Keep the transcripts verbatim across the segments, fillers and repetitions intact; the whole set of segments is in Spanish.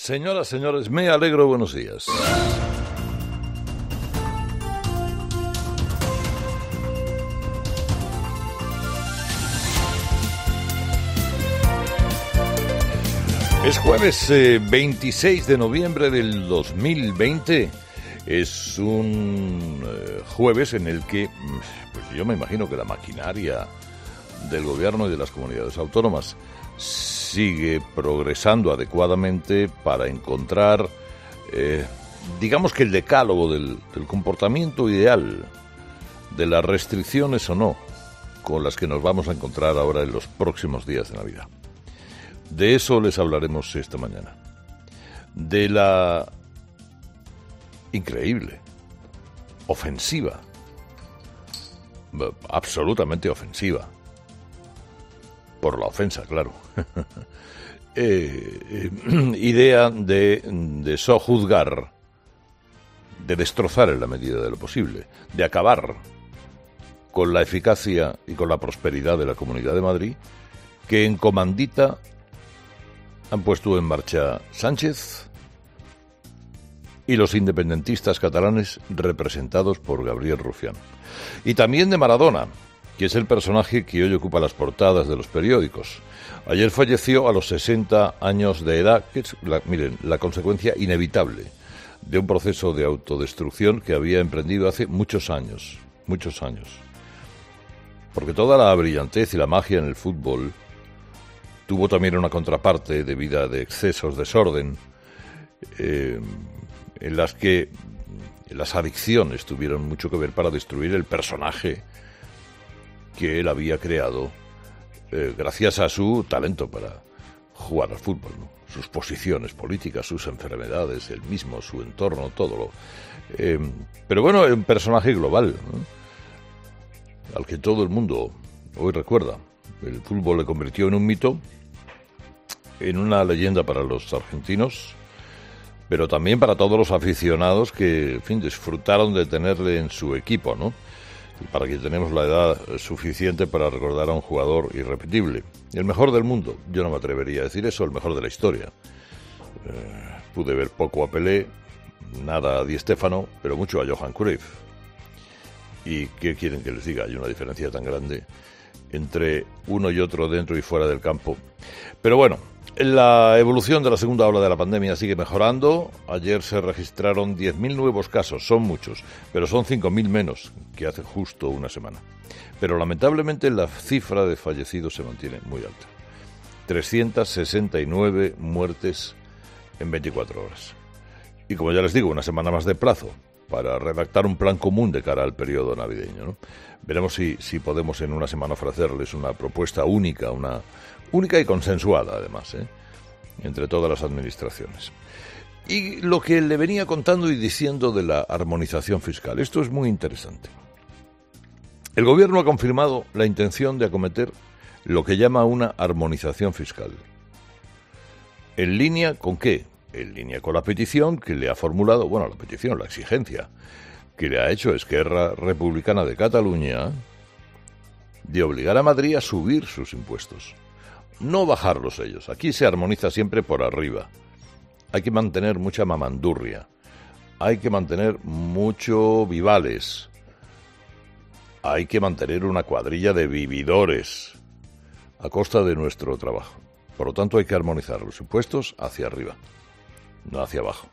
Señoras, señores, me alegro, buenos días. Es jueves eh, veintiséis de noviembre del dos mil veinte. Es un eh, jueves en el que, pues yo me imagino que la maquinaria del gobierno y de las comunidades autónomas sigue progresando adecuadamente para encontrar, eh, digamos que el decálogo del, del comportamiento ideal, de las restricciones o no, con las que nos vamos a encontrar ahora en los próximos días de Navidad. De eso les hablaremos esta mañana. De la increíble, ofensiva, absolutamente ofensiva, por la ofensa, claro, eh, eh, idea de, de sojuzgar, de destrozar en la medida de lo posible, de acabar con la eficacia y con la prosperidad de la Comunidad de Madrid, que en comandita han puesto en marcha Sánchez y los independentistas catalanes representados por Gabriel Rufián. Y también de Maradona, que es el personaje que hoy ocupa las portadas de los periódicos. Ayer falleció a los sesenta años de edad, que es, la, miren, la consecuencia inevitable de un proceso de autodestrucción que había emprendido hace muchos años, muchos años. Porque toda la brillantez y la magia en el fútbol tuvo también una contraparte debida de excesos, desorden, eh, en las que las adicciones tuvieron mucho que ver para destruir el personaje que él había creado eh, gracias a su talento para jugar al fútbol, ¿no? Sus posiciones políticas, sus enfermedades, él mismo, su entorno, todo lo... Eh, pero bueno, un personaje global, ¿no? Al que todo el mundo hoy recuerda. El fútbol le convirtió en un mito, en una leyenda para los argentinos, pero también para todos los aficionados que, en fin, disfrutaron de tenerle en su equipo, ¿no? Para que tenemos la edad suficiente para recordar a un jugador irrepetible. El mejor del mundo, yo no me atrevería a decir eso, el mejor de la historia. Eh, pude ver poco a Pelé, nada a Di Stéfano, pero mucho a Johan Cruyff. ¿Y qué quieren que les diga? Hay una diferencia tan grande entre uno y otro dentro y fuera del campo. Pero bueno, la evolución de la segunda ola de la pandemia sigue mejorando. Ayer se registraron diez mil nuevos casos, son muchos, pero son cinco mil menos que hace justo una semana. Pero lamentablemente la cifra de fallecidos se mantiene muy alta. trescientas sesenta y nueve muertes en veinticuatro horas. Y como ya les digo, una semana más de plazo para redactar un plan común de cara al periodo navideño, ¿no? Veremos si, si podemos en una semana ofrecerles una propuesta única, una única y consensuada, además, ¿eh? entre todas las administraciones. Y lo que le venía contando y diciendo de la armonización fiscal, esto es muy interesante. El gobierno ha confirmado la intención de acometer lo que llama una armonización fiscal. ¿En línea con qué? En línea con la petición que le ha formulado, bueno, la petición, la exigencia que le ha hecho Esquerra Republicana de Cataluña de obligar a Madrid a subir sus impuestos, no bajarlos ellos. Aquí se armoniza siempre por arriba. Hay que mantener mucha mamandurria, hay que mantener mucho vivales, hay que mantener una cuadrilla de vividores a costa de nuestro trabajo. Por lo tanto, hay que armonizar los impuestos hacia arriba, no hacia abajo.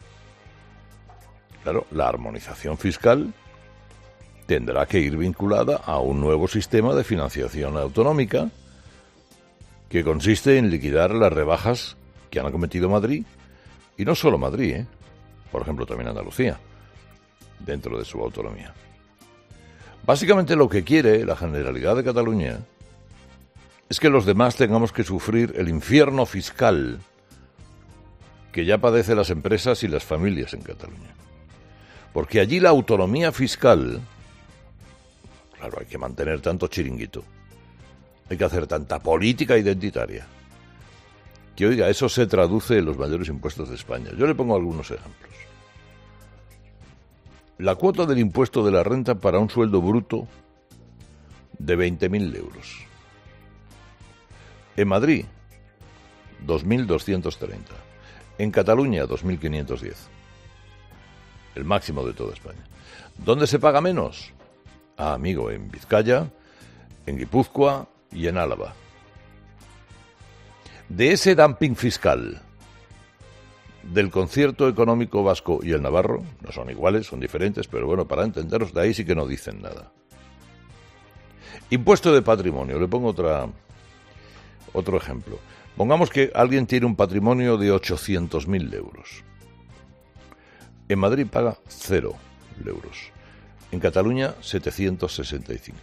Claro, la armonización fiscal tendrá que ir vinculada a un nuevo sistema de financiación autonómica que consiste en liquidar las rebajas que han acometido Madrid, y no solo Madrid, ¿eh? por ejemplo también Andalucía, dentro de su autonomía. Básicamente lo que quiere la Generalidad de Cataluña es que los demás tengamos que sufrir el infierno fiscal que ya padecen las empresas y las familias en Cataluña. Porque allí la autonomía fiscal, claro, hay que mantener tanto chiringuito, hay que hacer tanta política identitaria, que oiga, eso se traduce en los mayores impuestos de España. Yo le pongo algunos ejemplos. La cuota del impuesto de la renta para un sueldo bruto de veinte mil euros. En Madrid, dos mil doscientos treinta. En Cataluña, dos mil quinientos diez. El máximo de toda España. ¿Dónde se paga menos? Ah, amigo, en Vizcaya, en Guipúzcoa y en Álava. De ese dumping fiscal del concierto económico vasco y el navarro, no son iguales, son diferentes, pero bueno, para entenderos, de ahí sí que no dicen nada. Impuesto de patrimonio, le pongo otra, otro ejemplo. Pongamos que alguien tiene un patrimonio de ochocientos mil euros. En Madrid paga cero euros. En Cataluña, setecientos sesenta y cinco.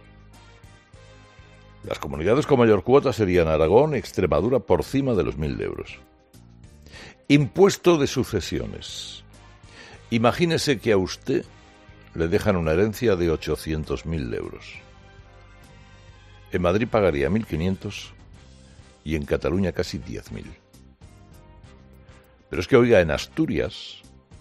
Las comunidades con mayor cuota serían Aragón y Extremadura por cima de los mil euros. Impuesto de sucesiones. Imagínese que a usted le dejan una herencia de ochocientos mil euros. En Madrid pagaría mil quinientos y en Cataluña casi diez mil. Pero es que, oiga, en Asturias,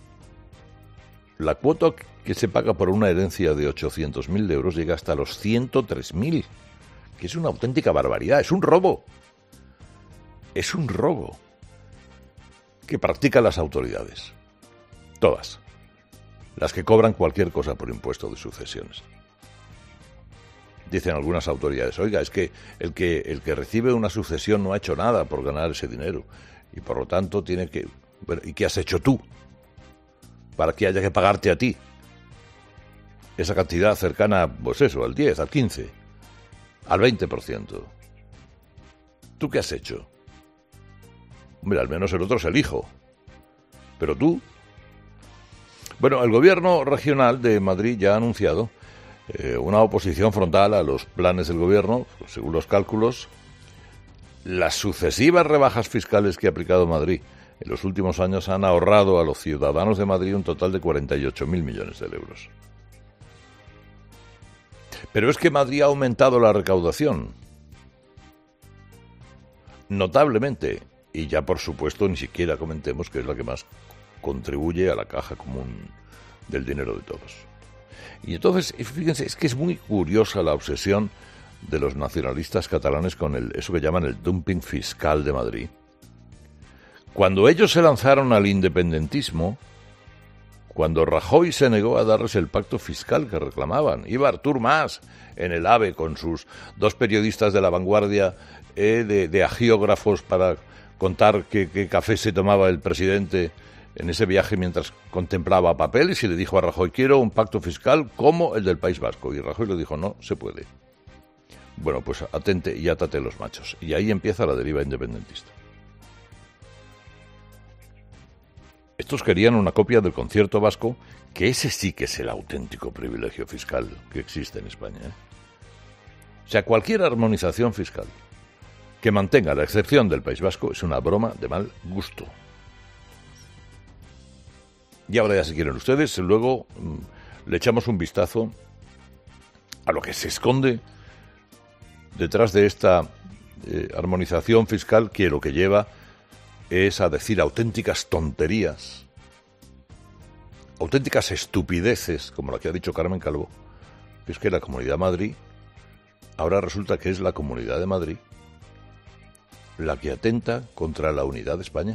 la cuota que se paga por una herencia de ochocientos mil euros llega hasta los ciento tres mil, que es una auténtica barbaridad, es un robo. Es un robo que practican las autoridades. Todas. Las que cobran cualquier cosa por impuesto de sucesiones. Dicen algunas autoridades, oiga, es que el que el que recibe una sucesión no ha hecho nada por ganar ese dinero y por lo tanto tiene que... Bueno, ¿y qué has hecho tú para que haya que pagarte a ti esa cantidad cercana, pues eso, al diez, al quince, al veinte por ciento? ¿Tú qué has hecho? Hombre, al menos el otro es el hijo. Pero tú... Bueno, el gobierno regional de Madrid ya ha anunciado eh, una oposición frontal a los planes del gobierno, según los cálculos. Las sucesivas rebajas fiscales que ha aplicado Madrid en los últimos años han ahorrado a los ciudadanos de Madrid un total de cuarenta y ocho mil millones de euros. Pero es que Madrid ha aumentado la recaudación notablemente. Y ya, por supuesto, ni siquiera comentemos que es la que más contribuye a la caja común del dinero de todos. Y entonces, fíjense, es que es muy curiosa la obsesión de los nacionalistas catalanes con el, eso que llaman el dumping fiscal de Madrid. Cuando ellos se lanzaron al independentismo, cuando Rajoy se negó a darles el pacto fiscal que reclamaban, iba Artur Mas en el AVE con sus dos periodistas de La Vanguardia eh, de, de agiógrafos para contar qué, qué café se tomaba el presidente en ese viaje mientras contemplaba papeles, y le dijo a Rajoy, quiero un pacto fiscal como el del País Vasco. Y Rajoy le dijo, no, se puede. Bueno, pues atente y átate los machos. Y ahí empieza la deriva independentista. Estos querían una copia del concierto vasco, que ese sí que es el auténtico privilegio fiscal que existe en España, ¿eh? O sea, cualquier armonización fiscal que mantenga la excepción del País Vasco es una broma de mal gusto. Y ahora ya, si quieren ustedes, luego mmm, le echamos un vistazo a lo que se esconde detrás de esta eh, armonización fiscal, que lo que lleva es a decir auténticas tonterías, auténticas estupideces, como la que ha dicho Carmen Calvo, que es que la Comunidad de Madrid, ahora resulta que es la Comunidad de Madrid la que atenta contra la unidad de España.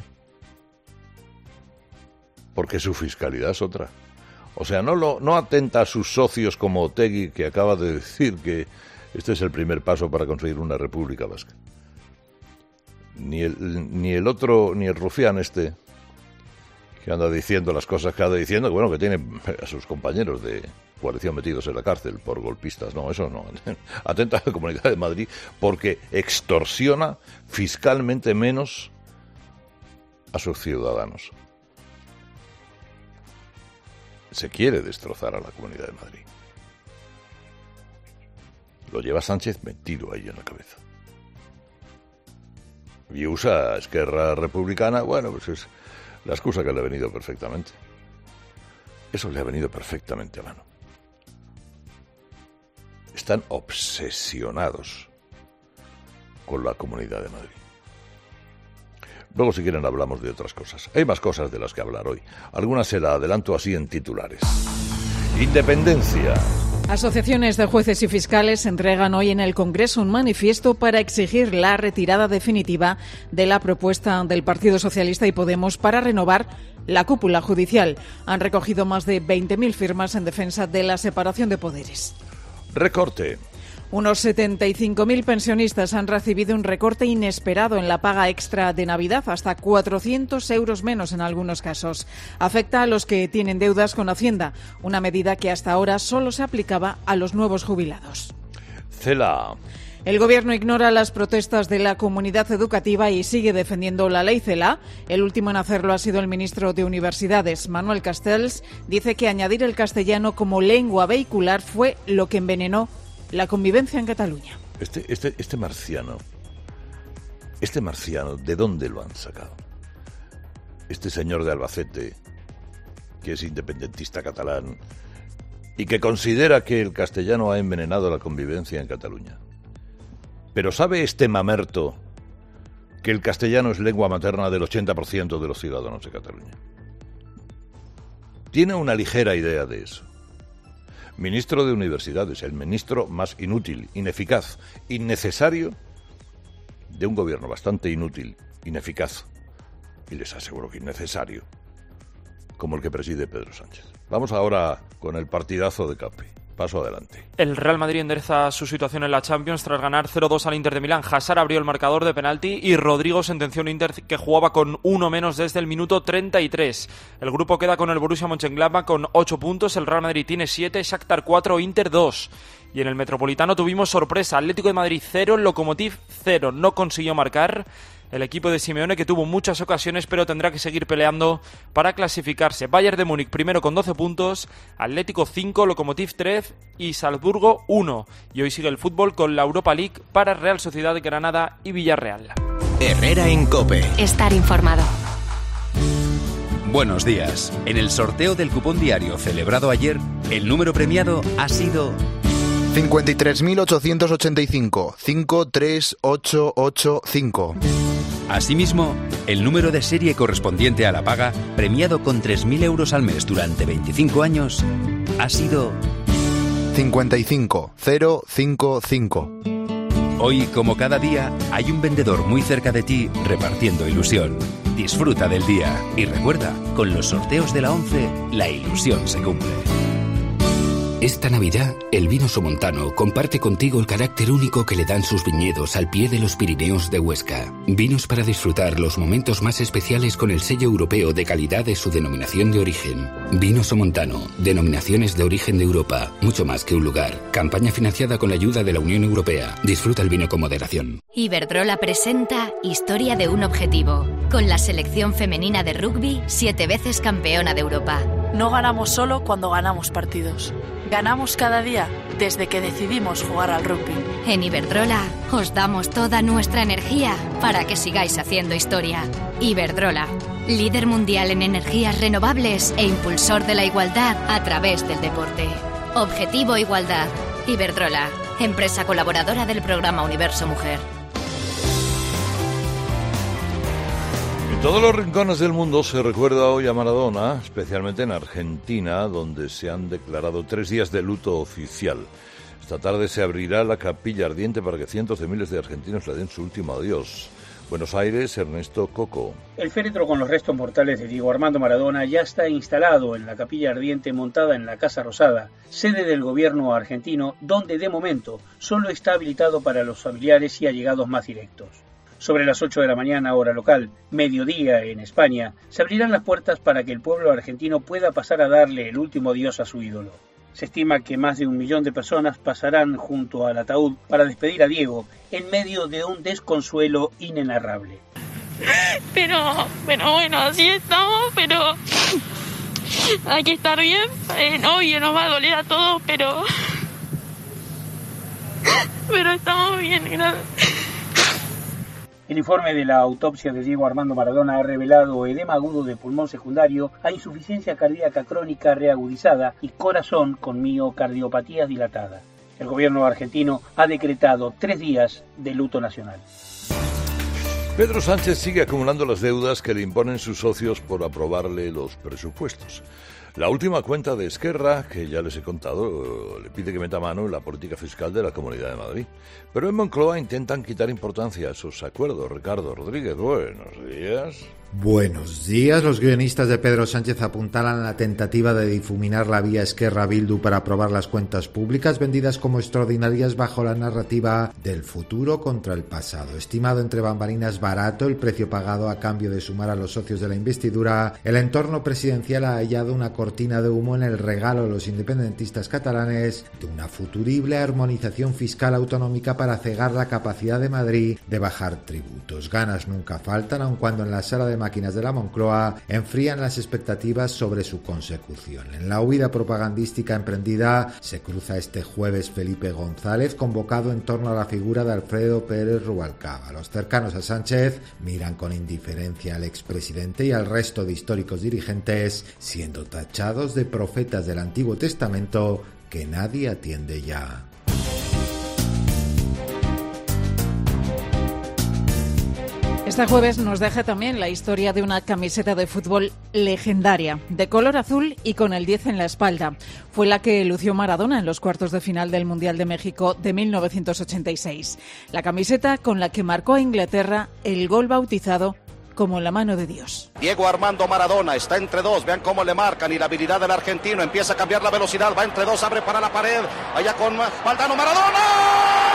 Porque su fiscalidad es otra. O sea, no, lo, no atenta a sus socios como Otegi, que acaba de decir que este es el primer paso para conseguir una república vasca. Ni el, ni el otro, ni el rufián este, que anda diciendo las cosas que anda diciendo, que bueno, que tiene a sus compañeros de coalición metidos en la cárcel por golpistas. No, eso no. Atenta a la Comunidad de Madrid porque extorsiona fiscalmente menos a sus ciudadanos. Se quiere destrozar a la Comunidad de Madrid. Lo lleva Sánchez metido ahí en la cabeza. Y usa Esquerra Republicana, bueno, pues es la excusa que le ha venido perfectamente. Eso le ha venido perfectamente a mano. Están obsesionados con la Comunidad de Madrid. Luego, si quieren, hablamos de otras cosas. Hay más cosas de las que hablar hoy. Algunas se las adelanto así en titulares. Independencia. Asociaciones de jueces y fiscales entregan hoy en el Congreso un manifiesto para exigir la retirada definitiva de la propuesta del Partido Socialista y Podemos para renovar la cúpula judicial. Han recogido más de veinte mil firmas en defensa de la separación de poderes. Recorte. Unos setenta y cinco mil pensionistas han recibido un recorte inesperado en la paga extra de Navidad, hasta cuatrocientos euros menos en algunos casos. Afecta a los que tienen deudas con Hacienda, una medida que hasta ahora solo se aplicaba a los nuevos jubilados. Cela. El Gobierno ignora las protestas de la comunidad educativa y sigue defendiendo la ley Celaá. El último en hacerlo ha sido el ministro de Universidades, Manuel Castells. Dice que añadir el castellano como lengua vehicular fue lo que envenenó la convivencia en Cataluña. Este, este, este marciano, este marciano, ¿de dónde lo han sacado? Este señor de Albacete, que es independentista catalán y que considera que el castellano ha envenenado la convivencia en Cataluña. Pero ¿sabe este mamerto que el castellano es lengua materna del ochenta por ciento de los ciudadanos de Cataluña? Tiene una ligera idea de eso. Ministro de Universidades, el ministro más inútil, ineficaz, innecesario de un gobierno bastante inútil, ineficaz, y les aseguro que innecesario, como el que preside Pedro Sánchez. Vamos ahora con el partidazo de Capi. Paso adelante. El Real Madrid endereza su situación en la Champions tras ganar cero dos al Inter de Milán. Hazard abrió el marcador de penalti y Rodrigo sentenció un Inter que jugaba con uno menos desde el minuto treinta y tres. El grupo queda con el Borussia Mönchengladbach con ocho puntos, el Real Madrid tiene siete, Shakhtar cuatro, Inter dos. Y en el Metropolitano tuvimos sorpresa, Atlético de Madrid cero, Lokomotiv cero, no consiguió marcar el equipo de Simeone, que tuvo muchas ocasiones pero tendrá que seguir peleando para clasificarse. Bayern de Múnich primero con doce puntos, Atlético cinco, Lokomotiv tres y Salzburgo uno. Y hoy sigue el fútbol con la Europa League para Real Sociedad de Granada y Villarreal. Herrera en COPE. Estar informado. Buenos días. En el sorteo del cupón diario celebrado ayer, el número premiado ha sido cincuenta y tres mil ochocientos ochenta y cinco, cinco tres ocho ocho cinco. Asimismo, el número de serie correspondiente a la paga, premiado con tres mil euros al mes durante veinticinco años, ha sido cincuenta y cinco mil cincuenta y cinco. Hoy, como cada día, hay un vendedor muy cerca de ti repartiendo ilusión. Disfruta del día y recuerda, con los sorteos de la ONCE, la ilusión se cumple. Esta Navidad, el vino somontano comparte contigo el carácter único que le dan sus viñedos al pie de los Pirineos de Huesca. Vinos para disfrutar los momentos más especiales con el sello europeo de calidad de su denominación de origen. Vino somontano, denominaciones de origen de Europa, mucho más que un lugar. Campaña financiada con la ayuda de la Unión Europea. Disfruta el vino con moderación. Iberdrola presenta Historia de un objetivo, con la selección femenina de rugby, siete veces campeona de Europa. No ganamos solo cuando ganamos partidos. Ganamos cada día desde que decidimos jugar al rugby. En Iberdrola os damos toda nuestra energía para que sigáis haciendo historia. Iberdrola, líder mundial en energías renovables e impulsor de la igualdad a través del deporte. Objetivo Igualdad. Iberdrola, empresa colaboradora del programa Universo Mujer. En todos los rincones del mundo se recuerda hoy a Maradona, especialmente en Argentina, donde se han declarado tres días de luto oficial. Esta tarde se abrirá la capilla ardiente para que cientos de miles de argentinos le den su último adiós. Buenos Aires, Ernesto Coco. El féretro con los restos mortales de Diego Armando Maradona ya está instalado en la capilla ardiente montada en la Casa Rosada, sede del gobierno argentino, donde de momento solo está habilitado para los familiares y allegados más directos. Sobre las ocho de la mañana, hora local, mediodía en España, se abrirán las puertas para que el pueblo argentino pueda pasar a darle el último adiós a su ídolo. Se estima que más de un millón de personas pasarán junto al ataúd para despedir a Diego en medio de un desconsuelo inenarrable. Pero, pero bueno, así estamos, pero hay que estar bien. Eh, obvio, nos va a doler a todos, pero, pero estamos bien, gracias. El informe de la autopsia de Diego Armando Maradona ha revelado edema agudo de pulmón secundario a insuficiencia cardíaca crónica reagudizada y corazón con miocardiopatías dilatadas. El gobierno argentino ha decretado tres días de luto nacional. Pedro Sánchez sigue acumulando las deudas que le imponen sus socios por aprobarle los presupuestos. La última cuenta de Esquerra, que ya les he contado, le pide que meta mano en la política fiscal de la Comunidad de Madrid. Pero en Moncloa intentan quitar importancia a esos acuerdos. Ricardo Rodríguez, buenos días. Buenos días. Los guionistas de Pedro Sánchez apuntalan la tentativa de difuminar la vía Esquerra-Bildu para aprobar las cuentas públicas vendidas como extraordinarias bajo la narrativa del futuro contra el pasado. Estimado entre bambalinas barato el precio pagado a cambio de sumar a los socios de la investidura, el entorno presidencial ha hallado una cortina de humo en el regalo a los independentistas catalanes de una futurible armonización fiscal autonómica para cegar la capacidad de Madrid de bajar tributos. Ganas nunca faltan, aun cuando en la sala de máquinas de la Moncloa enfrían las expectativas sobre su consecución. En la huida propagandística emprendida se cruza este jueves Felipe González, convocado en torno a la figura de Alfredo Pérez Rubalcaba. Los cercanos a Sánchez miran con indiferencia al expresidente y al resto de históricos dirigentes, siendo tachados de profetas del Antiguo Testamento que nadie atiende ya. Este jueves nos deja también la historia de una camiseta de fútbol legendaria, de color azul y con el diez en la espalda. Fue la que lució Maradona en los cuartos de final del Mundial de México de mil novecientos ochenta y seis. La camiseta con la que marcó a Inglaterra el gol bautizado como la mano de Dios. Diego Armando Maradona está entre dos, vean cómo le marcan y la habilidad del argentino empieza a cambiar la velocidad, va entre dos, abre para la pared, allá con Valdano Maradona.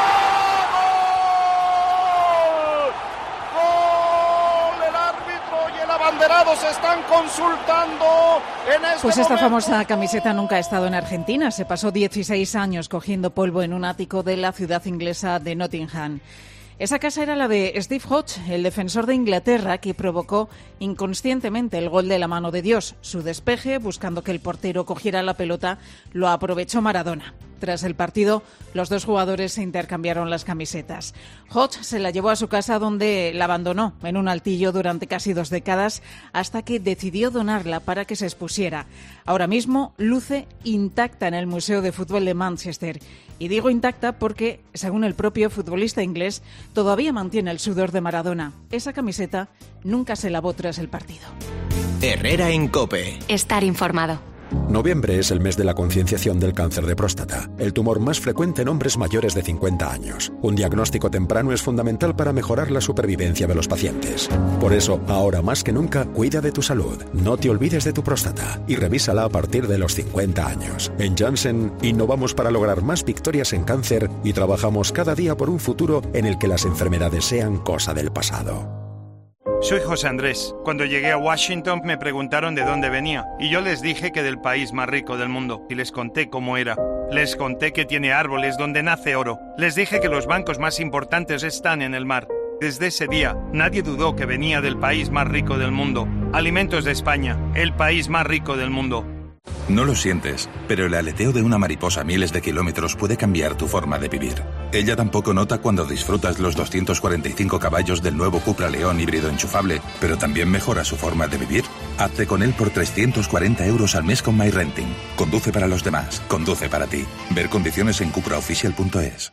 Se están consultando en este Pues esta momento. famosa camiseta nunca ha estado en Argentina. Se pasó dieciséis años cogiendo polvo en un ático de la ciudad inglesa de Nottingham. Esa casa era la de Steve Hodge, el defensor de Inglaterra que provocó inconscientemente el gol de la mano de Dios. Su despeje, buscando que el portero cogiera la pelota, lo aprovechó Maradona. Tras el partido, los dos jugadores se intercambiaron las camisetas. Hodge se la llevó a su casa, donde la abandonó en un altillo durante casi dos décadas hasta que decidió donarla para que se expusiera. Ahora mismo luce intacta en el Museo de Fútbol de Manchester. Y digo intacta porque, según el propio futbolista inglés, todavía mantiene el sudor de Maradona. Esa camiseta nunca se lavó tras el partido. Herrera en COPE. Estar informado. Noviembre es el mes de la concienciación del cáncer de próstata, el tumor más frecuente en hombres mayores de cincuenta años. Un diagnóstico temprano es fundamental para mejorar la supervivencia de los pacientes. Por eso, ahora más que nunca, cuida de tu salud. No te olvides de tu próstata y revísala a partir de los cincuenta años. En Janssen, innovamos para lograr más victorias en cáncer y trabajamos cada día por un futuro en el que las enfermedades sean cosa del pasado. Soy José Andrés. Cuando llegué a Washington me preguntaron de dónde venía y yo les dije que del país más rico del mundo y les conté cómo era. Les conté que tiene árboles donde nace oro. Les dije que los bancos más importantes están en el mar. Desde ese día, nadie dudó que venía del país más rico del mundo. Alimentos de España, el país más rico del mundo. No lo sientes, pero el aleteo de una mariposa a miles de kilómetros puede cambiar tu forma de vivir. Ella tampoco nota cuando disfrutas los doscientos cuarenta y cinco caballos del nuevo Cupra León híbrido enchufable, pero también mejora su forma de vivir. Hazte con él por trescientos cuarenta euros al mes con MyRenting. Conduce para los demás, conduce para ti. Ver condiciones en cupra oficial punto es.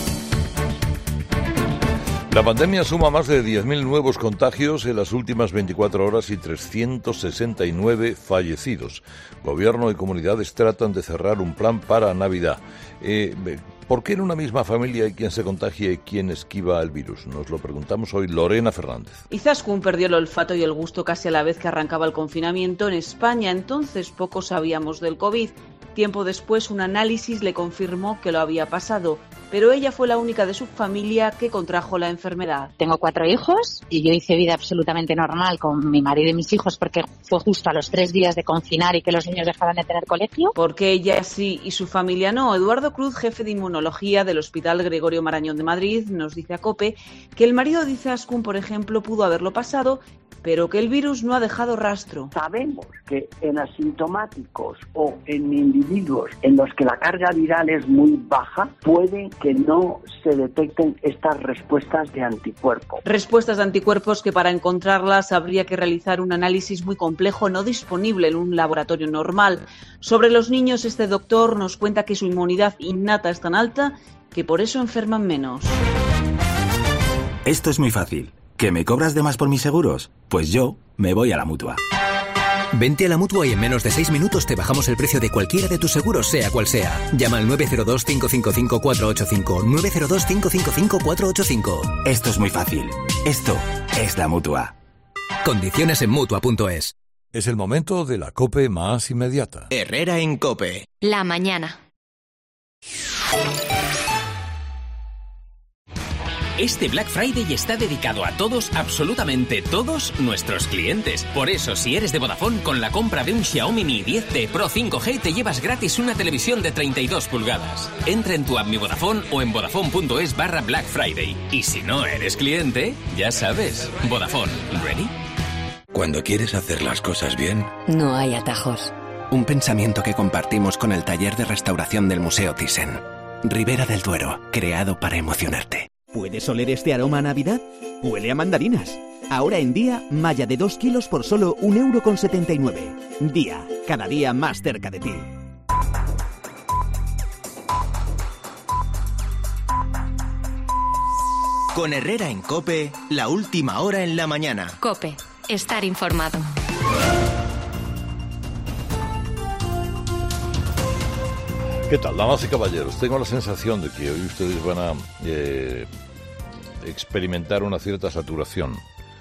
La pandemia suma más de diez mil nuevos contagios en las últimas veinticuatro horas y trescientos sesenta y nueve fallecidos. Gobierno y comunidades tratan de cerrar un plan para Navidad. Eh, ¿Por qué en una misma familia hay quien se contagia y quien esquiva el virus? Nos lo preguntamos hoy Lorena Fernández. Izaskun perdió el olfato y el gusto casi a la vez que arrancaba el confinamiento en España. Entonces poco sabíamos del COVID. Tiempo después, un análisis le confirmó que lo había pasado, pero ella fue la única de su familia que contrajo la enfermedad. Tengo cuatro hijos y yo hice vida absolutamente normal con mi marido y mis hijos porque fue justo a los tres días de confinar y que los niños dejaran de tener colegio. Porque ella sí y su familia no. Eduardo Cruz, jefe de inmunología del Hospital Gregorio Marañón de Madrid, nos dice a COPE que el marido de Izaskun, por ejemplo, pudo haberlo pasado, pero que el virus no ha dejado rastro. Sabemos que en asintomáticos o en individuos en los que la carga viral es muy baja, puede que no se detecten estas respuestas de anticuerpos. Respuestas de anticuerpos que para encontrarlas habría que realizar un análisis muy complejo, no disponible en un laboratorio normal. Sobre los niños, este doctor nos cuenta que su inmunidad innata es tan alta que por eso enferman menos. Esto es muy fácil. ¿Que me cobras de más por mis seguros? Pues yo me voy a la Mutua. Vente a la Mutua y en menos de seis minutos te bajamos el precio de cualquiera de tus seguros, sea cual sea. Llama al nueve cero dos, cinco cinco cinco, cuatro ocho cinco, nueve cero dos, cinco cinco cinco, cuatro ocho cinco. Esto es muy fácil. Esto es la Mutua. Condiciones en Mutua punto es. Es el momento de la COPE más inmediata. Herrera en COPE. La mañana. Este Black Friday está dedicado a todos, absolutamente todos nuestros clientes. Por eso, si eres de Vodafone, con la compra de un Xiaomi Mi diez T Pro cinco G te llevas gratis una televisión de treinta y dos pulgadas. Entra en tu app Mi Vodafone o en vodafone punto es barra Black Friday. Y si no eres cliente, ya sabes, Vodafone, ¿ready? Cuando quieres hacer las cosas bien, no hay atajos. Un pensamiento que compartimos con el taller de restauración del Museo Thyssen. Ribera del Duero, creado para emocionarte. ¿Puedes oler este aroma a Navidad? Huele a mandarinas. Ahora en Día, malla de dos kilos por solo un euro con setenta y nueve. Día, cada día más cerca de ti. Con Herrera en COPE, la última hora en la mañana. COPE, estar informado. ¿Qué tal, damas y caballeros? Tengo la sensación de que hoy ustedes van a eh, experimentar una cierta saturación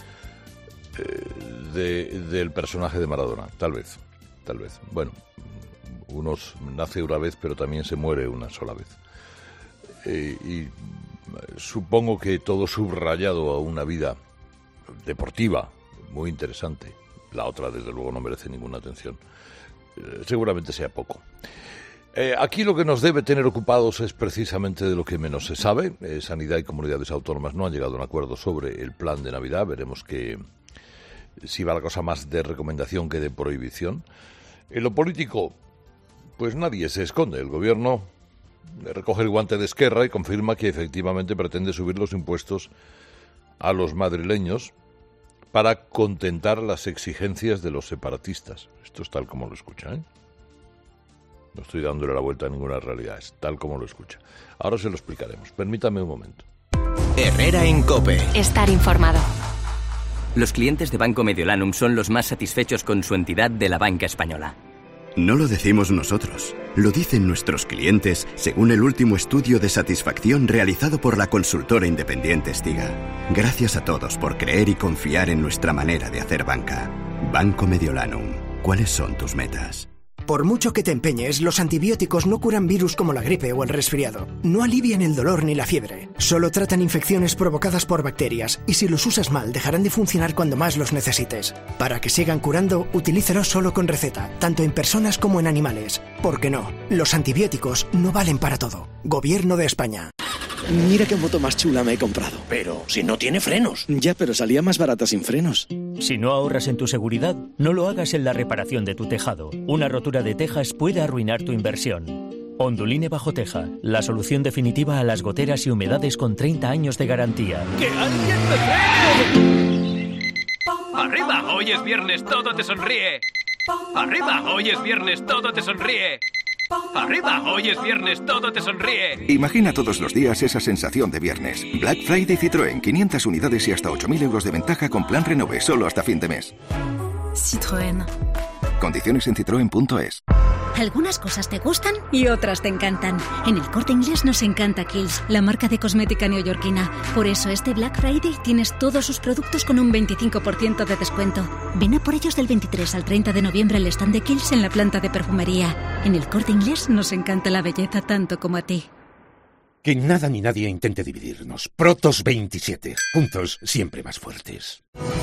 eh, de, del personaje de Maradona. Tal vez, tal vez. Bueno, unos nace una vez, pero también se muere una sola vez. Eh, y supongo que todo subrayado a una vida deportiva muy interesante. La otra, desde luego, no merece ninguna atención. Eh, seguramente sea poco. Eh, aquí lo que nos debe tener ocupados es precisamente de lo que menos se sabe. Eh, Sanidad y comunidades autónomas no han llegado a un acuerdo sobre el plan de Navidad. Veremos que si va la cosa más de recomendación que de prohibición. En lo político, pues nadie se esconde. El gobierno recoge el guante de Esquerra y confirma que efectivamente pretende subir los impuestos a los madrileños para contentar las exigencias de los separatistas. Esto es tal como lo escuchan, ¿eh? No estoy dándole la vuelta a ninguna realidad, es tal como lo escucha. Ahora se lo explicaremos. Permítame un momento. Herrera en COPE. Estar informado. Los clientes de Banco Mediolanum son los más satisfechos con su entidad de la banca española. No lo decimos nosotros, lo dicen nuestros clientes según el último estudio de satisfacción realizado por la consultora independiente Stiga. Gracias a todos por creer y confiar en nuestra manera de hacer banca. Banco Mediolanum, ¿cuáles son tus metas? Por mucho que te empeñes, los antibióticos no curan virus como la gripe o el resfriado. No alivian el dolor ni la fiebre. Solo tratan infecciones provocadas por bacterias y si los usas mal dejarán de funcionar cuando más los necesites. Para que sigan curando, utilízalos solo con receta, tanto en personas como en animales. Porque no, los antibióticos no valen para todo. Gobierno de España. Mira qué moto más chula me he comprado. Pero si no tiene frenos. Ya, pero salía más barata sin frenos. Si no ahorras en tu seguridad, no lo hagas en la reparación de tu tejado. Una rotura de tejas puede arruinar tu inversión. Onduline Bajo Teja, la solución definitiva a las goteras y humedades con treinta años de garantía. ¡Que alguien me frene! ¡Arriba! Hoy es viernes, todo te sonríe. ¡Arriba! Hoy es viernes, todo te sonríe. ¡Arriba! Hoy es viernes, todo te sonríe. Imagina todos los días esa sensación de viernes. Black Friday Citroën, quinientas unidades y hasta ocho mil euros de ventaja con plan Renove, solo hasta fin de mes. Citroën. Condiciones en citroen punto es. Algunas cosas te gustan y otras te encantan. En El Corte Inglés nos encanta Kiehl's, la marca de cosmética neoyorquina. Por eso este Black Friday tienes todos sus productos con un veinticinco por ciento de descuento. Ven a por ellos del veintitrés al treinta de noviembre al stand de Kiehl's en la planta de perfumería. En El Corte Inglés nos encanta la belleza tanto como a ti. Que nada ni nadie intente dividirnos. Protos veintisiete. Juntos, siempre más fuertes.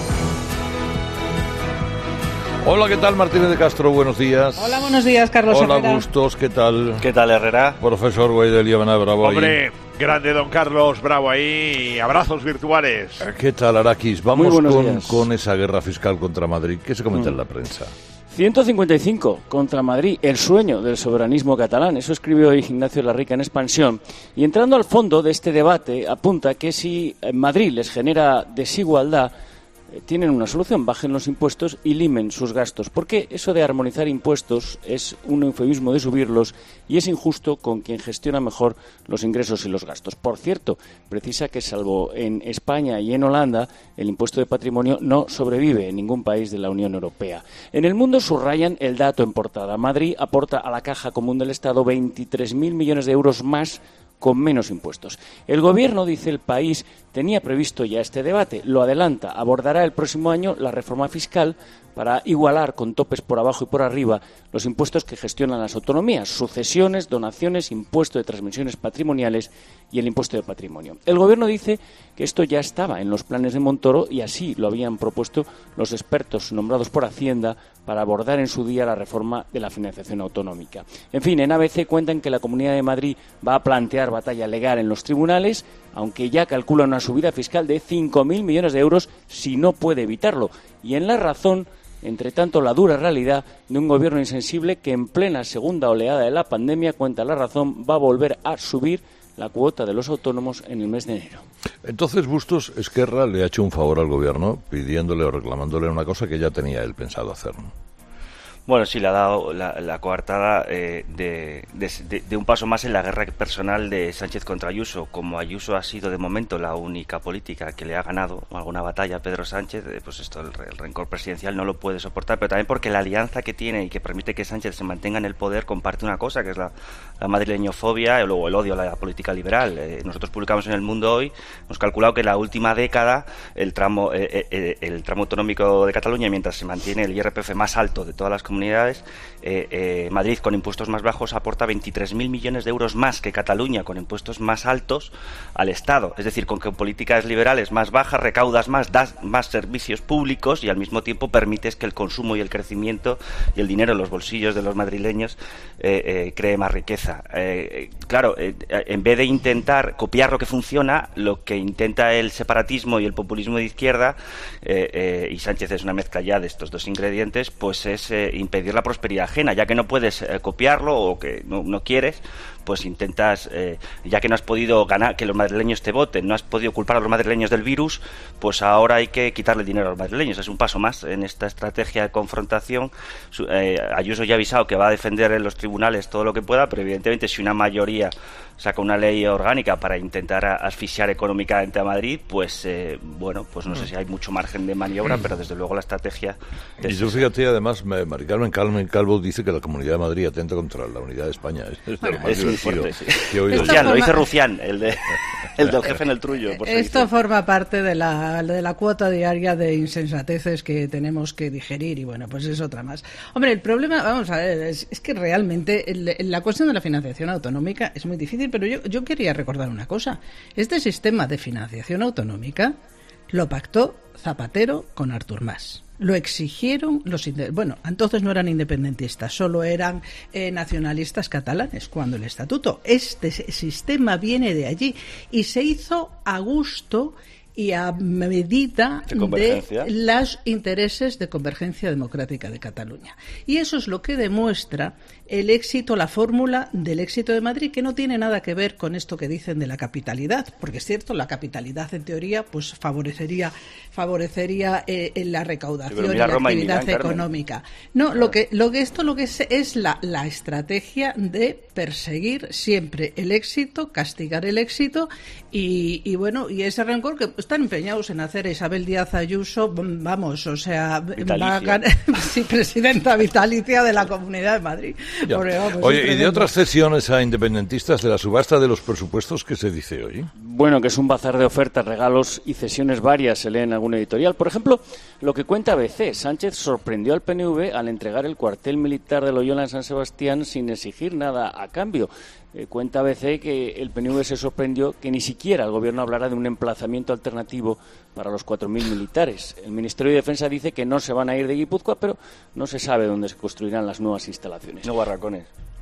Hola, ¿qué tal? Martínez de Castro, buenos días. Hola, buenos días, Carlos Hola, Herrera. Bustos, ¿qué tal? ¿Qué tal, Herrera? Profesor Guaidel Líbana, bravo. Hombre, ahí. grande don Carlos, bravo ahí, abrazos virtuales. ¿Qué tal, Araquis? Vamos Muy con, días. con esa guerra fiscal contra Madrid. ¿Qué se comenta mm. en la prensa? ciento cincuenta y cinco contra Madrid, el sueño del soberanismo catalán. Eso escribió hoy Ignacio Larrica en Expansión. Y entrando al fondo de este debate, apunta que si Madrid les genera desigualdad, tienen una solución: bajen los impuestos y limen sus gastos, porque eso de armonizar impuestos es un eufemismo de subirlos y es injusto con quien gestiona mejor los ingresos y los gastos. Por cierto, precisa que salvo en España y en Holanda, el impuesto de patrimonio no sobrevive en ningún país de la Unión Europea. En el mundo subrayan el dato en portada: Madrid aporta a la caja común del Estado veintitrés mil millones de euros más con menos impuestos. El Gobierno, dice El País, tenía previsto ya este debate. Lo adelanta. Abordará el próximo año la reforma fiscal para igualar con topes por abajo y por arriba los impuestos que gestionan las autonomías: sucesiones, donaciones, impuesto de transmisiones patrimoniales y el impuesto de patrimonio. El Gobierno dice que esto ya estaba en los planes de Montoro y así lo habían propuesto los expertos nombrados por Hacienda para abordar en su día la reforma de la financiación autonómica. En fin, en A B C cuentan que la Comunidad de Madrid va a plantear batalla legal en los tribunales, aunque ya calcula una subida fiscal de cinco mil millones de euros si no puede evitarlo. Y en La Razón, entre tanto, la dura realidad de un gobierno insensible que en plena segunda oleada de la pandemia, cuenta La Razón, va a volver a subir la cuota de los autónomos en el mes de enero. Entonces, Bustos, Esquerra le ha hecho un favor al gobierno pidiéndole o reclamándole una cosa que ya tenía él pensado hacer, ¿no? Bueno, sí, le ha dado la, la coartada eh, de, de, de un paso más en la guerra personal de Sánchez contra Ayuso. Como Ayuso ha sido de momento la única política que le ha ganado alguna batalla a Pedro Sánchez, eh, pues esto, el, el rencor presidencial no lo puede soportar, pero también porque la alianza que tiene y que permite que Sánchez se mantenga en el poder comparte una cosa, que es la, la madrileñofobia y luego el odio a la política liberal. Eh, nosotros publicamos en El Mundo hoy, hemos calculado que en la última década el tramo, eh, eh, el tramo autonómico de Cataluña, mientras se mantiene el I R P F más alto de todas las comunidades, comunidades, eh, eh, Madrid con impuestos más bajos aporta veintitrés mil millones de euros más que Cataluña con impuestos más altos al Estado. Es decir, con que políticas liberales más bajas recaudas más, das más servicios públicos y al mismo tiempo permites que el consumo y el crecimiento y el dinero en los bolsillos de los madrileños eh, eh, cree más riqueza. Eh, claro, eh, en vez de intentar copiar lo que funciona, lo que intenta el separatismo y el populismo de izquierda, eh, eh, y Sánchez es una mezcla ya de estos dos ingredientes, pues es eh, impedir la prosperidad ajena. Ya que no puedes eh, copiarlo o que no, no quieres, pues intentas, eh, ya que no has podido ganar, que los madrileños te voten, no has podido culpar a los madrileños del virus, pues ahora hay que quitarle dinero a los madrileños. Es un paso más en esta estrategia de confrontación. Eh, Ayuso ya ha avisado que va a defender en los tribunales todo lo que pueda, pero evidentemente si una mayoría saca una ley orgánica para intentar asfixiar económicamente a Madrid, pues eh, bueno, pues no sé si hay mucho margen de maniobra, pero desde luego la estrategia... Y yo fíjate, además, Mari Carmen Carmen Calvo dice que la Comunidad de Madrid atenta contra la unidad de España. Es, bueno, es muy fuerte, sí. Rufián, forma... lo dice Rufián, el, de, el del jefe en el Trullo. Por Esto seguir. forma parte de la, de la cuota diaria de insensateces que tenemos que digerir y bueno, pues es otra más. Hombre, el problema, vamos a ver, es, es que realmente el, la cuestión de la financiación autonómica es muy difícil, pero yo, yo quería recordar una cosa. Este sistema de financiación autonómica lo pactó Zapatero con Artur Mas. Lo exigieron los... Bueno, entonces no eran independentistas, solo eran eh, nacionalistas catalanes cuando el estatuto. Este sistema viene de allí y se hizo a gusto y a medida de, de los intereses de convergencia democrática de Cataluña. Y eso es lo que demuestra el éxito, la fórmula del éxito de Madrid, que no tiene nada que ver con esto que dicen de la capitalidad, porque es cierto, la capitalidad en teoría pues favorecería favorecería eh, en la recaudación sí, y la Roma actividad y Milán, económica. No, lo que lo que esto lo que es es la, la estrategia de perseguir siempre el éxito, castigar el éxito y, y bueno, y ese rencor que están empeñados en hacer a Isabel Díaz Ayuso, vamos, o sea, va a ganar, sí, presidenta vitalicia de la Comunidad de Madrid. Porque, vamos, Oye, ¿y de otras cesiones a independentistas de la subasta de los presupuestos qué se dice hoy? Bueno, que es un bazar de ofertas, regalos y cesiones varias, se lee en algún editorial. Por ejemplo, lo que cuenta A B C, Sánchez sorprendió al P N V al entregar el cuartel militar de Loyola en San Sebastián sin exigir nada a cambio. Eh, cuenta A B C que el P N V se sorprendió que ni siquiera el gobierno hablara de un emplazamiento alternativo para los cuatro mil militares. El Ministerio de Defensa dice que no se van a ir de Guipúzcoa, pero no se sabe dónde se construirán las nuevas instalaciones. No barracones.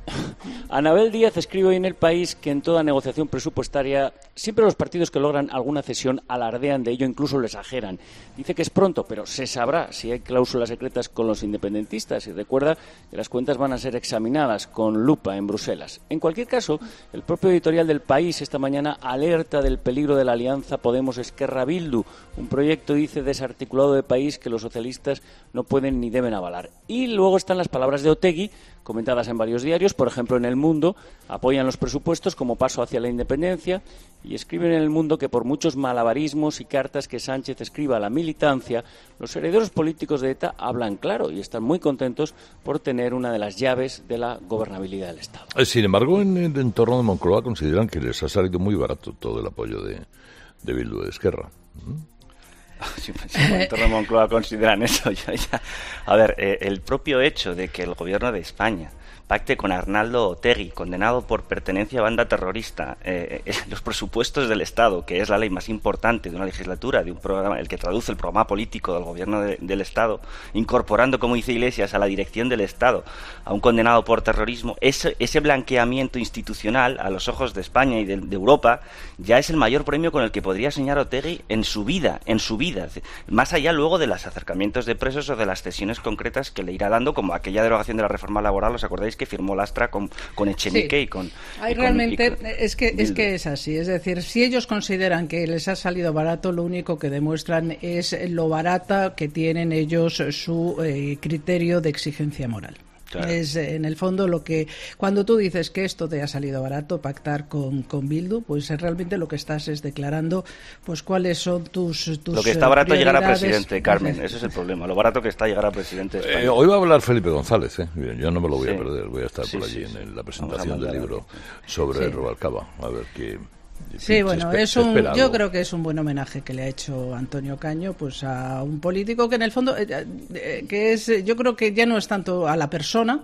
Anabel Díaz escribe hoy en El País que en toda negociación presupuestaria siempre los partidos que logran alguna cesión alardean de ello, incluso lo exageran. Dice que es pronto, pero se sabrá si hay cláusulas secretas con los independentistas y recuerda que las cuentas van a ser examinadas con lupa en Bruselas. En cualquier caso, el propio editorial del País esta mañana alerta del peligro de la alianza Podemos-Esquerra Bildu, un proyecto, dice, desarticulado de país que los socialistas no pueden ni deben avalar. Y luego están las palabras de Otegi, comentadas en varios diarios, por ejemplo en El Mundo, apoyan los presupuestos como paso hacia la independencia y escriben en El Mundo que por muchos malabarismos y cartas que Sánchez escriba a la militancia, los herederos políticos de ETA hablan claro y están muy contentos por tener una de las llaves de la gobernabilidad del Estado. Sin embargo, en el entorno de Moncloa consideran que les ha salido muy barato todo el apoyo de, de Bildu de Esquerra. ¿Mm? Si en el entorno de Moncloa consideran eso, yo ya... A ver, eh, el propio hecho de que el gobierno de España pacte con Arnaldo Otegi, condenado por pertenencia a banda terrorista, eh, eh, los presupuestos del Estado, que es la ley más importante de una legislatura, de un programa, el que traduce el programa político del gobierno de, del Estado, incorporando, como dice Iglesias, a la dirección del Estado a un condenado por terrorismo, ese, ese blanqueamiento institucional a los ojos de España y de, de Europa ya es el mayor premio con el que podría soñar Otegi en su vida, en su vida, más allá luego de los acercamientos de presos o de las cesiones concretas que le irá dando, como aquella derogación de la reforma laboral, ¿os acordáis? Que firmó Lastra con, con Echenique sí. y con... Hay y realmente, con, y con es, que, es que es así, es decir, si ellos consideran que les ha salido barato, lo único que demuestran es lo barata que tienen ellos su eh, criterio de exigencia moral. Claro. Es en el fondo lo que, cuando tú dices que esto te ha salido barato, pactar con, con Bildu, pues realmente lo que estás es declarando pues cuáles son tus, tus Lo que está barato llegar a presidente, Carmen, ese es el problema, lo barato que está llegar a presidente de España. Eh, hoy va a hablar Felipe González, ¿eh? Bien, yo no me lo voy sí. a perder, voy a estar sí, por allí sí, sí. en la presentación del libro sobre sí. Rubalcaba, a ver qué... Sí, bueno, es un, yo creo que es un buen homenaje que le ha hecho Antonio Caño pues a un político que en el fondo eh, eh, que es, yo creo que ya no es tanto a la persona,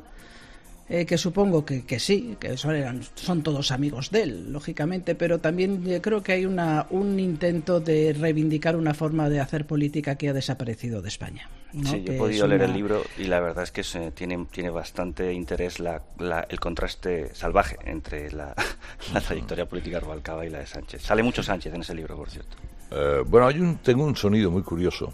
eh, que supongo que, que sí, que son, eran, son todos amigos de él, lógicamente, pero también yo creo que hay una, un intento de reivindicar una forma de hacer política que ha desaparecido de España, ¿no? Sí, yo he podido leer una... el libro y la verdad es que se, tiene, tiene bastante interés la, la, el contraste salvaje entre la, la trayectoria política de Rubalcaba y la de Sánchez. Sale mucho Sánchez en ese libro, por cierto. Eh, bueno, hay un, tengo un sonido muy curioso.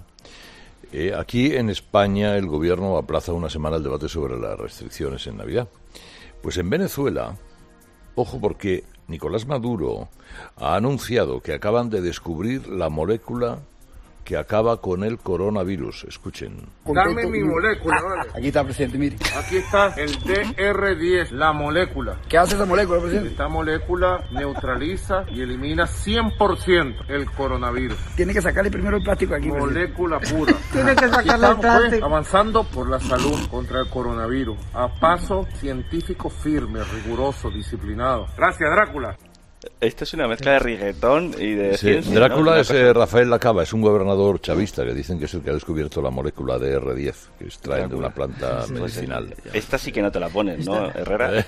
Eh, aquí en España el gobierno aplaza una semana el debate sobre las restricciones en Navidad. Pues en Venezuela, ojo, porque Nicolás Maduro ha anunciado que acaban de descubrir la molécula que acaba con el coronavirus. Escuchen. Dame mi molécula, vale. Aquí está, presidente, mire. Aquí está el D R diez, la molécula. ¿Qué hace esa molécula, presidente? Esta molécula neutraliza y elimina cien por ciento el coronavirus. Tiene que sacarle primero el plástico aquí, molécula pura. Tiene que sacarle el plástico. Pues, avanzando por la salud contra el coronavirus, a paso científico firme, riguroso, disciplinado. Gracias, Drácula. Esto es una mezcla de reggaetón y de sí, ciencia, Drácula ¿no? es eh, Rafael Lacaba, es un gobernador chavista que dicen que es el que ha descubierto la molécula D R diez, que extraen de una planta sí, medicinal. Esta sí que no te la pones, ¿no, Herrera?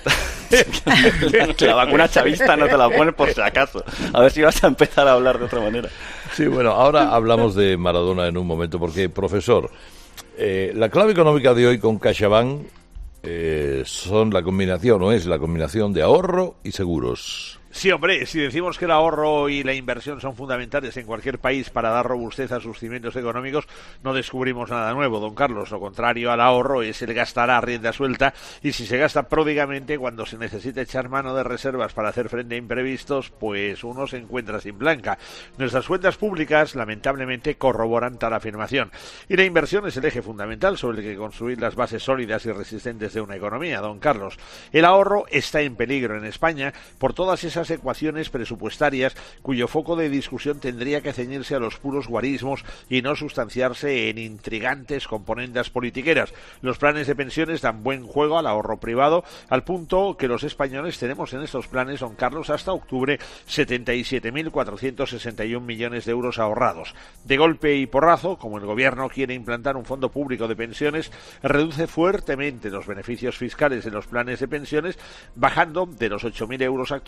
la, la vacuna chavista no te la pones por si acaso. A ver si vas a empezar a hablar de otra manera. Sí, bueno, ahora hablamos de Maradona en un momento, porque, profesor, eh, la clave económica de hoy con CaixaBank eh, son la combinación, o es la combinación de ahorro y seguros. Sí, hombre, si decimos que el ahorro y la inversión son fundamentales en cualquier país para dar robustez a sus cimientos económicos, no descubrimos nada nuevo, don Carlos. Lo contrario al ahorro es el gastar a rienda suelta, y si se gasta pródigamente cuando se necesita echar mano de reservas para hacer frente a imprevistos, pues uno se encuentra sin blanca. Nuestras cuentas públicas, lamentablemente, corroboran tal afirmación. Y la inversión es el eje fundamental sobre el que construir las bases sólidas y resistentes de una economía, don Carlos. El ahorro está en peligro en España por todas esas ecuaciones presupuestarias cuyo foco de discusión tendría que ceñirse a los puros guarismos y no sustanciarse en intrigantes componendas politiqueras. Los planes de pensiones dan buen juego al ahorro privado, al punto que los españoles tenemos en estos planes, don Carlos, hasta octubre setenta y siete mil cuatrocientos sesenta y uno millones de euros ahorrados. De golpe y porrazo, como el gobierno quiere implantar un fondo público de pensiones, reduce fuertemente los beneficios fiscales de los planes de pensiones, bajando de los ocho mil euros actuales a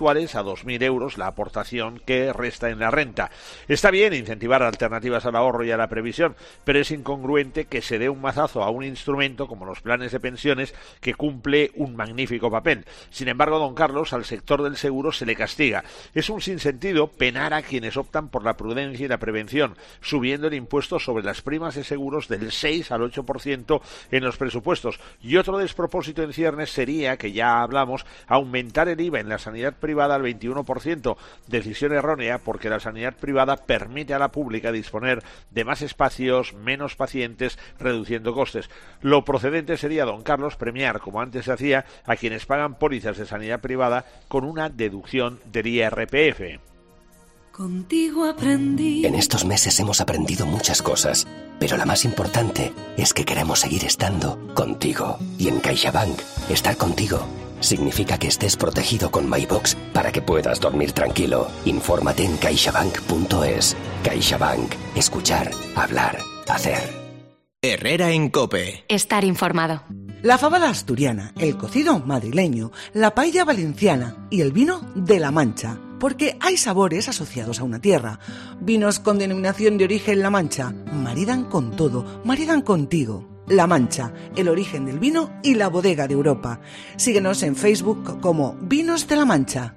hasta dos mil euros la aportación que resta en la renta. Está bien incentivar alternativas al ahorro y a la previsión, pero es incongruente que se dé un mazazo a un instrumento como los planes de pensiones que cumple un magnífico papel. Sin embargo, don Carlos, al sector del seguro se le castiga. Es un sinsentido penar a quienes optan por la prudencia y la prevención, subiendo el impuesto sobre las primas de seguros del seis al ocho por ciento en los presupuestos. Y otro despropósito en ciernes sería, que ya hablamos, aumentar el I V A en la sanidad privada al veintiuno por ciento. Decisión errónea, porque la sanidad privada permite a la pública disponer de más espacios, menos pacientes, reduciendo costes. Lo procedente sería, don Carlos, premiar, como antes se hacía, a quienes pagan pólizas de sanidad privada con una deducción del I R P F. Contigo aprendí. En estos meses hemos aprendido muchas cosas, pero la más importante es que queremos seguir estando contigo. Y en CaixaBank, estar contigo significa que estés protegido con MyBox para que puedas dormir tranquilo. Infórmate en caixabank punto es. CaixaBank. Escuchar, hablar, hacer. Herrera en COPE. Estar informado. La fábala asturiana, el cocido madrileño, la paella valenciana y el vino de La Mancha. Porque hay sabores asociados a una tierra. Vinos con denominación de origen La Mancha maridan con todo, maridan contigo. La Mancha, el origen del vino y la bodega de Europa. Síguenos en Facebook como Vinos de La Mancha.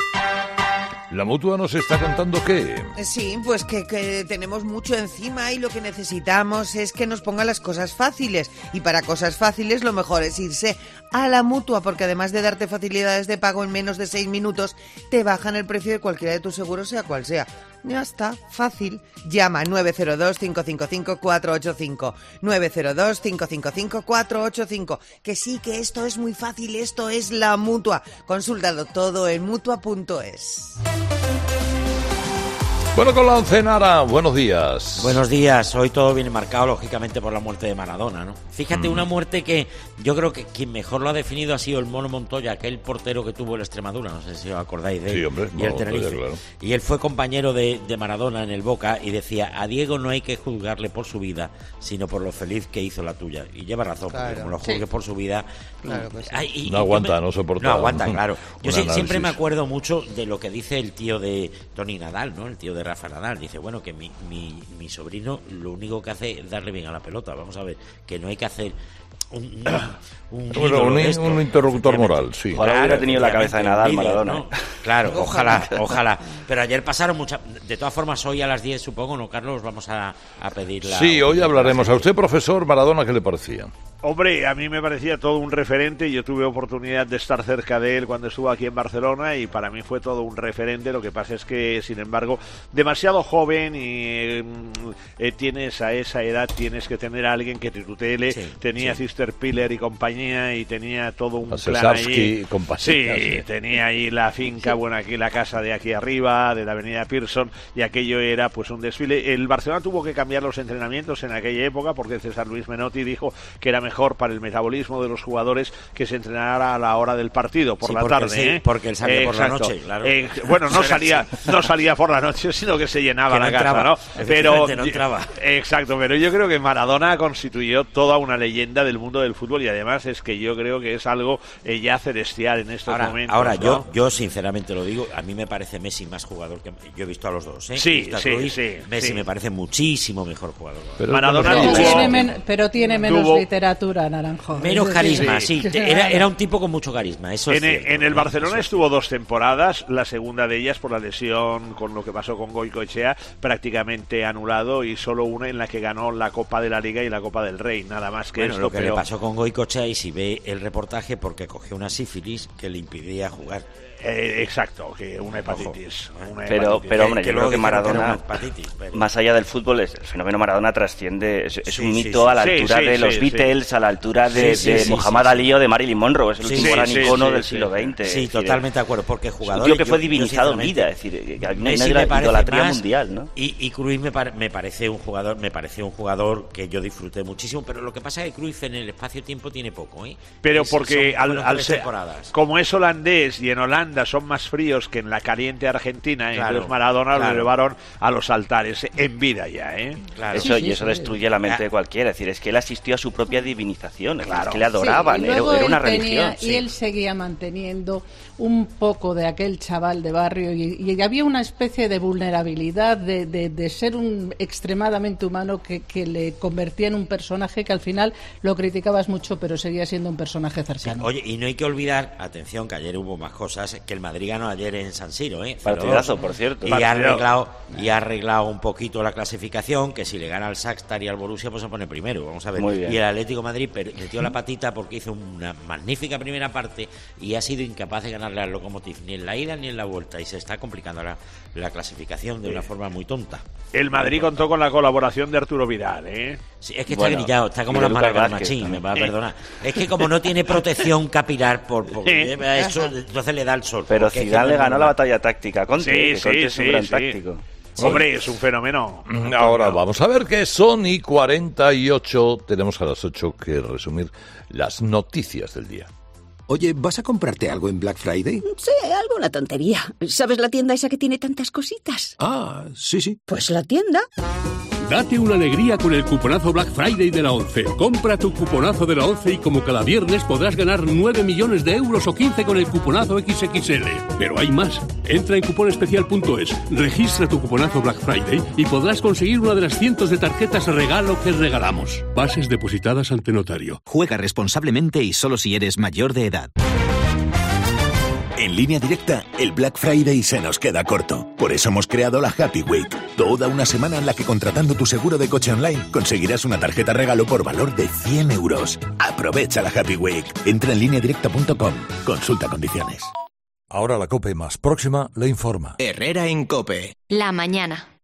La Mutua nos está contando qué. Sí, pues que, que tenemos mucho encima y lo que necesitamos es que nos pongan las cosas fáciles. Y para cosas fáciles lo mejor es irse a la Mutua, porque además de darte facilidades de pago en menos de seis minutos, te bajan el precio de cualquiera de tus seguros, sea cual sea. Ya está, fácil. Llama nueve cero dos, cinco cinco cinco, cuatro ocho cinco. nueve cero dos, cinco cinco cinco, cuatro ocho cinco. Que sí, que esto es muy fácil, esto es la Mutua. Consúltalo todo en mutua punto es. Bueno, con la once, Nara, buenos días. Buenos días. Hoy todo viene marcado, lógicamente, por la muerte de Maradona, ¿no? Fíjate, mm. una muerte que yo creo que quien mejor lo ha definido ha sido el Mono Montoya, aquel portero que tuvo el Extremadura, no sé si os acordáis de él. Sí, hombre, y el Tenerife. Claro. Y él fue compañero de, de Maradona en el Boca y decía, a Diego no hay que juzgarle por su vida, sino por lo feliz que hizo la tuya. Y lleva razón, claro, porque como lo juzgues sí. por su vida... Claro que sí. ay, y, no aguanta, me, no soporta. No aguanta, claro. Yo sí, siempre me acuerdo mucho de lo que dice el tío de Tony Nadal, ¿no? El tío de Rafa Nadal. Dice, bueno, que mi, mi, mi sobrino lo único que hace es darle bien a la pelota. Vamos a ver, que no hay que hacer un, un, bueno, un, esto, un interlocutor moral, sí. Ojalá claro, hubiera tenido la cabeza de Nadal, Maradona. ¿no? Claro, ojalá, ojalá. Pero ayer pasaron muchas... De todas formas, hoy a las diez, supongo, ¿no, Carlos? Vamos a, a pedir la... Sí, hoy hablaremos. A usted, profesor Maradona, ¿qué le parecía? Hombre, a mí me parecía todo un referente. Yo tuve oportunidad de estar cerca de él cuando estuvo aquí en Barcelona y para mí fue todo un referente. Lo que pasa es que, sin embargo, demasiado joven y eh, tienes a esa edad, tienes que tener a alguien que te tutele. Sí, tenía sí. Sister Piller y compañía y tenía todo un plan ahí. Sí, sí, tenía ahí la finca, sí. bueno, aquí la casa de aquí arriba, de la avenida Pearson, y aquello era pues un desfile. El Barcelona tuvo que cambiar los entrenamientos en aquella época porque César Luis Menotti dijo que era mejor para el metabolismo de los jugadores que se entrenara a la hora del partido, por sí, la tarde. Sí, ¿eh? porque él salía eh, por la noche, claro. Eh, bueno, no salía no salía por la noche, sino que se llenaba que no la entraba, casa, ¿no? Pero no entraba. Exacto, pero yo creo que Maradona constituyó toda una leyenda del mundo del fútbol y además es que yo creo que es algo eh, ya celestial en estos ahora, momentos. Ahora, ¿no? yo yo sinceramente lo digo, a mí me parece Messi más jugador que... Yo he visto a los dos, ¿eh? Sí, sí, Cruyff, sí. Messi sí. me parece muchísimo mejor jugador. Pero Maradona pero, tuvo... tiene men, pero tiene menos tuvo... literatura, Naranjo. Menos carisma, sí. sí. Era, era un tipo con mucho carisma, eso en, es cierto, en el ¿no? Barcelona eso estuvo es dos temporadas, la segunda de ellas por la lesión con lo que pasó con Goicoechea, prácticamente anulado, y solo una en la que ganó la Copa de la Liga y la Copa del Rey, nada más que bueno, esto. Lo que pero... le pasó con Goicoechea, y si ve el reportaje, porque cogió una sífilis que le impedía jugar. Eh, exacto, que una hepatitis. Una pero, hepatitis. pero hombre, que yo creo que Maradona, hepatitis, pero... más allá del fútbol, es, el fenómeno Maradona trasciende, es, es sí, un sí, mito sí, a la sí, altura sí, de sí, los sí, Beatles, sí. a la altura de, sí, sí, de sí, Muhammad sí, Ali sí. o de Marilyn Monroe, es el sí, último sí, gran sí, icono sí, del sí, siglo sí. veinte. Sí, es decir, totalmente de acuerdo, porque jugador... Un tío que fue divinizado en vida, es decir, que hay una idolatría más, mundial, ¿no? Y, y Cruyff me, par, me parece un jugador, me pareció un jugador que yo disfruté muchísimo, pero lo que pasa es que Cruyff en el el espacio-tiempo tiene poco, ¿eh? Pero Es, porque son, al, al ser, temporadas. como es holandés y en Holanda son más fríos que en la caliente Argentina, Claro, entonces Maradona claro. lo llevaron a los altares en vida ya, ¿eh? Claro. Eso, Sí, sí, y eso sí. destruye la mente de cualquiera. Es decir, es que él asistió a su propia divinización. Claro. Es que le adoraban, Sí, y era, luego era una él tenía- religión. Y sí. él seguía manteniendo un poco de aquel chaval de barrio y, y había una especie de vulnerabilidad, de, de, de ser un extremadamente humano que, que le convertía en un personaje que al final lo criticabas mucho, pero seguía siendo un personaje cercano. Oye, y no hay que olvidar, atención, que ayer hubo más cosas, que el Madrid ganó ayer en San Siro, ¿eh? Partidazo, por cierto. Y ha Partidazo. arreglado, y ha arreglado un poquito la clasificación, que si le gana al Shakhtar y al Borussia, pues se pone primero, vamos a ver. Muy bien. Y el Atlético de Madrid per- metió la patita porque hizo una magnífica primera parte y ha sido incapaz de ganarle al Lokomotiv ni en la ida ni en la vuelta, y se está complicando la, la clasificación de una forma muy tonta. El Madrid contó con la colaboración de Arturo Vidal, ¿eh? Sí, es que está Bueno, grillado, está como y las de malas Lucas del Vázquez machín, me va a también. perdonar. Es que como no tiene protección capilar, por, por lleva eso, entonces le da el sol. Pero Porque es que Zidane no le es ganó la normal. batalla táctica a Conte, Sí, que sí, Conte es un sí, gran sí. táctico. Hombre, es un fenómeno. Ahora vamos a ver que son y cuarenta y ocho. Tenemos a las ocho que resumir las noticias del día. Oye, ¿vas a comprarte algo en Black Friday? Sí, alguna tontería. ¿Sabes la tienda esa que tiene tantas cositas? Ah, sí, sí. Pues la tienda. Date una alegría con el cuponazo Black Friday de la ONCE. Compra tu cuponazo de la ONCE y como cada viernes podrás ganar nueve millones de euros o quince con el cuponazo equis equis ele. Pero hay más. Entra en cuponespecial punto es, registra tu cuponazo Black Friday y podrás conseguir una de las cientos de tarjetas regalo que regalamos. Bases depositadas ante notario. Juega responsablemente y solo si eres mayor de edad. En Línea Directa, el Black Friday se nos queda corto. Por eso hemos creado la Happy Week. Toda una semana en la que contratando tu seguro de coche online conseguirás una tarjeta regalo por valor de cien euros. Aprovecha la Happy Week. Entra en línea directa punto com. Consulta condiciones. Ahora la COPE más próxima le informa. Herrera en COPE. La mañana.